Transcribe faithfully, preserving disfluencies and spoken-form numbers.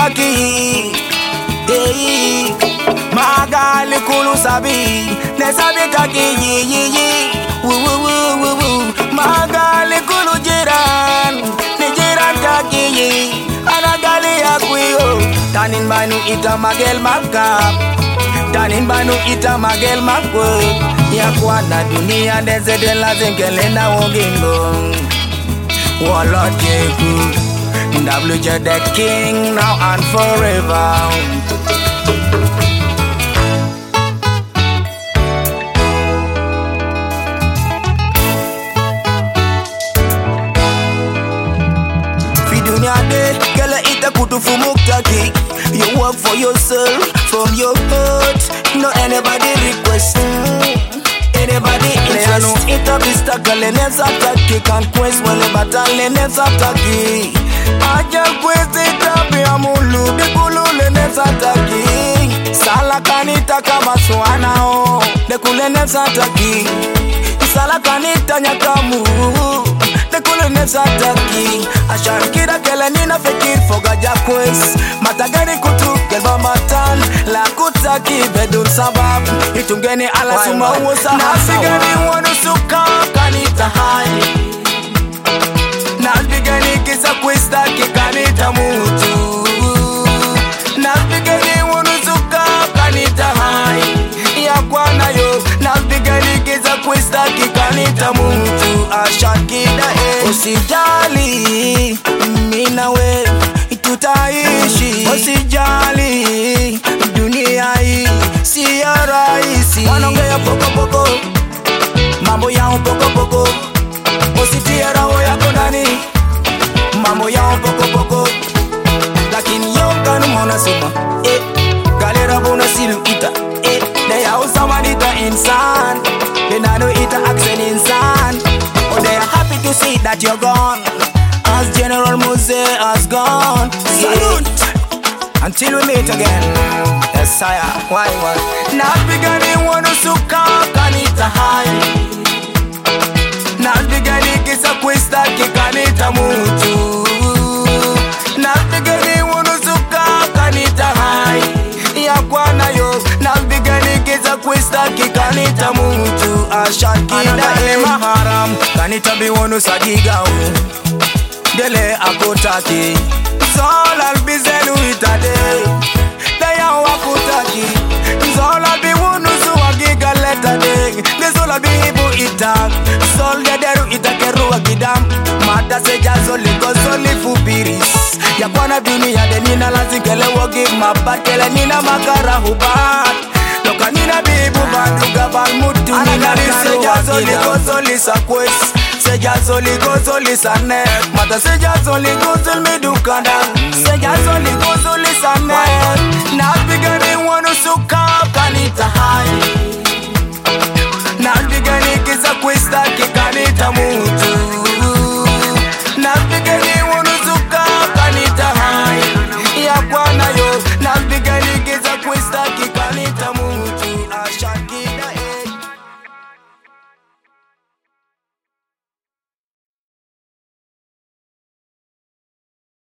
taki. Hey, magali kulu sabi, ne sabi taki yi yi yi. Woo woo woo woo woo. Magali kulu jiran, ne jiran taki yi. Anagali akuyo, tanin banu ita magel makap, tanin banu ita magel makwe. Ya kwa na dunia neze de la zengele na wogingo. Walla jeku. W J the king now and forever. Fi dunia de gala ita kutufu muktaki. You work for yourself from your heart. No anybody request. Anybody interest. Ita bista kale neza taki. Can't quest wale batale neza taki. Ajal kwezi tabi amulu dekulu le neza taki. Sala kanita kama suana o dekule neza taki. Sala kanita nyakamu dekule neza taki. Asharikira kele nina fekir foga jakwes. Matagani kutu gelba matan la kutaki bedun sabab. Itungeni ala suma uo saha. Nasigani wanu suka kanita hai. Nalpigani kisa kwista kikanita mutu. Nalpigani wanuzuka kanita hai. Ya kwana yo. Nalpigani kisa kwista kikanita mutu. Ashakida eh. Usijali mina we tutaishi. Usijali dunia hii siyo rahisi. Wanongea poko poko, mambo yao poko poko. Usitie roho yako ndani, mambo yao poko poko. Lakini yo kanu mona suma, eh. Galera bona silu ita, eh. They are someone ita insan. They know ita accent insan. Oh, they are happy to see that you're gone. As General Mose has gone. Salute until we meet again. Yes, sire. Why what? Napigani wanusuka kanita hai. Napigani kisa kwista kikanita mutu. Napigani wanusuka kanita hai. Ya kwana yo. Napigani kisa kwista kikanita mutu. Ashakida ema haram. Kanita biwonu sagiga u. Dele akutaki. Zola albizelu itade. Daya wakutaki. Zola biwonu suwagiga letade. Dezola bihibu itak. Sol dederu itakeru wakidam. Mata seja zoli gozoli fubiris. Ya kwana dunia de nina lazikele wogib mabakele nina makara hubat. Loka nina bihibu banduga balmutu. Nina seja zoli gozoli sakwes. Seja zoli gozoli sanek. Mata seja zoli gozoli medukanda. Seja